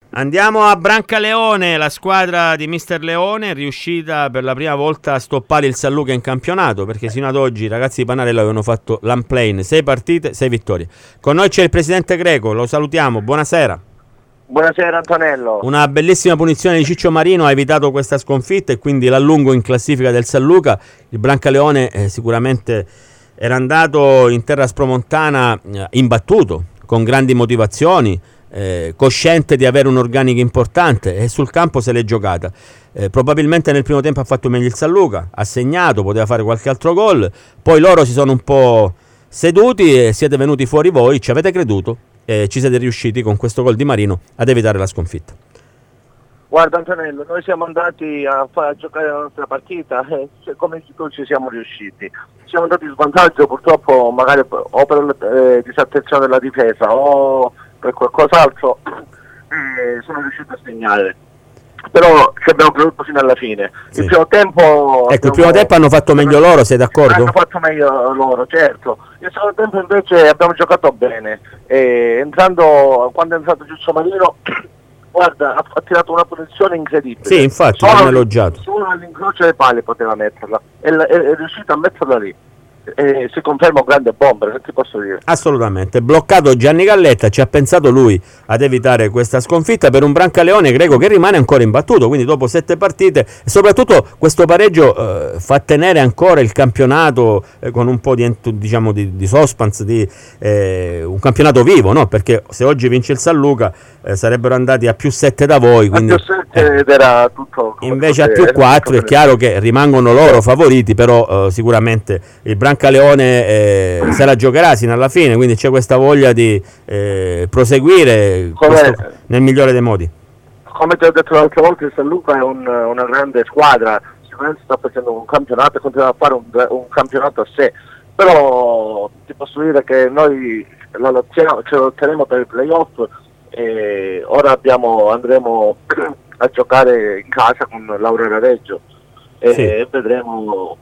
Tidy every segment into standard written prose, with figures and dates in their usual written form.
Andiamo a Brancaleone, la squadra di Mister Leone è riuscita per la prima volta a stoppare il San Luca in campionato, perché sino ad oggi i ragazzi di Panarello avevano fatto l'unplane, 6 partite, 6 vittorie. Con noi c'è il presidente Greco, lo salutiamo, buonasera. Buonasera Antonello. Una bellissima punizione di Ciccio Marino ha evitato questa sconfitta e quindi l'allungo in classifica del San Luca. Il Brancaleone sicuramente era andato in terra spromontana imbattuto, con grandi motivazioni, cosciente di avere un organico importante e sul campo se l'è giocata. Probabilmente nel primo tempo ha fatto meglio il San Luca, ha segnato, poteva fare qualche altro gol, poi loro si sono un po' seduti e siete venuti fuori voi, ci avete creduto e ci siete riusciti con questo gol di Marino ad evitare la sconfitta. Guarda Antonello, noi siamo andati a giocare la nostra partita e come tu ci siamo riusciti. Siamo andati in svantaggio purtroppo magari o per la disattenzione della difesa o per qualcos'altro, sono riuscito a segnare. Però ci abbiamo creduto fino alla fine. Sì. Il primo tempo... Ecco, il primo tempo hanno fatto meglio loro, sei d'accordo? Hanno fatto meglio loro, certo. Il secondo tempo invece abbiamo giocato bene. Quando è entrato Ciccio Marino, guarda, ha tirato una posizione incredibile. Sì, infatti, l'hanno elogiato. Solo all'incrocio dei pali poteva metterla. E è riuscito a metterla lì. Si conferma un grande bomber, che ti posso dire? Assolutamente, bloccato Gianni Galletta, ci ha pensato lui ad evitare questa sconfitta per un Brancaleone Greco che rimane ancora imbattuto, quindi dopo 7 partite e soprattutto questo pareggio fa tenere ancora il campionato con un po' di suspense, un campionato vivo, no? Perché se oggi vince il San Luca sarebbero andati a più 7 da voi, quindi, a più 7 ed era tutto invece a più 4 è chiaro che rimangono loro favoriti, però sicuramente il Brancaleone se la giocherà sino alla fine, quindi c'è questa voglia di proseguire nel migliore dei modi. Come ti ho detto l'altra volta, il San Luca è una grande squadra, sicuramente sta facendo un campionato e continuerà a fare un campionato a sé, però ti posso dire che noi ce lo otterremo per il playoff e ora andremo a giocare in casa con Laura Reggio e vedremo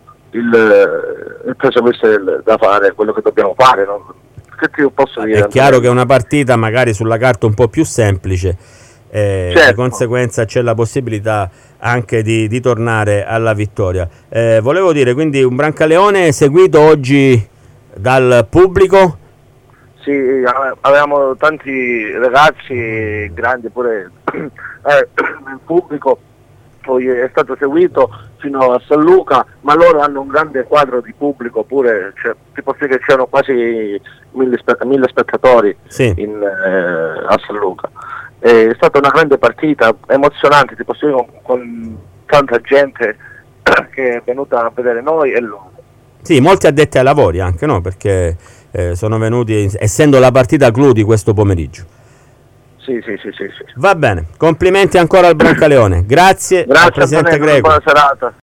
il proseguirsi da fare, quello che dobbiamo fare, no? Che ti posso dire? È chiaro che è una partita magari sulla carta un po' più semplice, certo. Di conseguenza c'è la possibilità anche di tornare alla vittoria. Volevo dire, quindi un Brancaleone seguito oggi dal pubblico? Sì, avevamo tanti ragazzi grandi pure nel pubblico, poi è stato seguito fino a San Luca, ma loro hanno un grande quadro di pubblico pure, ti posso dire che c'erano quasi 1000 spettatori a San Luca. È stata una grande partita, emozionante, ti posso dire, con tanta gente che è venuta a vedere noi e loro. Sì, molti addetti ai lavori anche, no? Perché sono venuti, essendo la partita clou di questo pomeriggio. Sì. Va bene, complimenti ancora al Brancaleone. Grazie al presidente Greco. Buona serata.